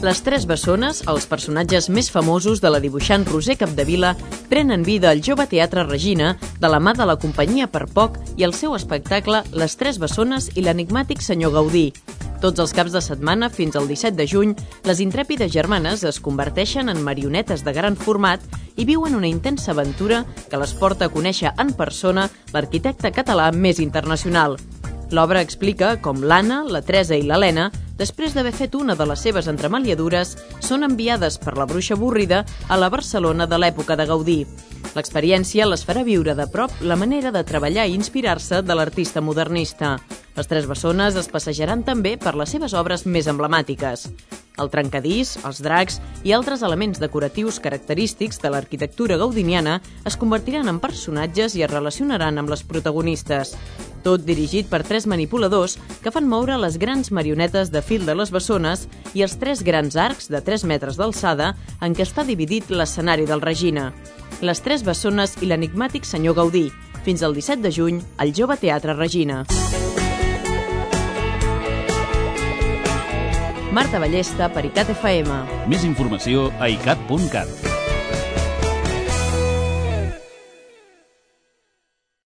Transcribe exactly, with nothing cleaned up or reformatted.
Les Tres Bessones, els personatges més famosos de la dibuixant Roser Capdevila, prenen vida al Jove Teatre Regina de la mà de la companyia Per Poc i el seu espectacle Les Tres Bessones i l'enigmàtic senyor Gaudí. Tots els caps de setmana, fins al disset de juny, les intrèpides germanes es converteixen en marionetes de gran format i viuen una intensa aventura que les porta a conèixer en persona l'arquitecte català més internacional. L'obra explica com l'Anna, la Teresa i l'Helena, després d'haver fet una de les seves entremaliadures, són enviades per la bruixa avorrida a la Barcelona de l'època de Gaudí. L'experiència les farà viure de prop la manera de treballar i inspirar-se de l'artista modernista. Les Tres Bessones es passejaran també per les seves obres més emblemàtiques. El trencadís, els dracs i altres elements decoratius característics de l'arquitectura gaudiniana es convertiran en personatges i es relacionaran amb les protagonistes. Tot dirigit per tres manipuladors que fan moure les grans marionetes de fil de les bessones i els tres grans arcs de tres metres d'alçada en què està dividit l'escenari del Regina. Les Tres Bessones i l'enigmàtic senyor Gaudí, fins al disset de juny al Jove Teatre Regina. Marta Ballesta per ICAT F M. Més informació a icat punt cat.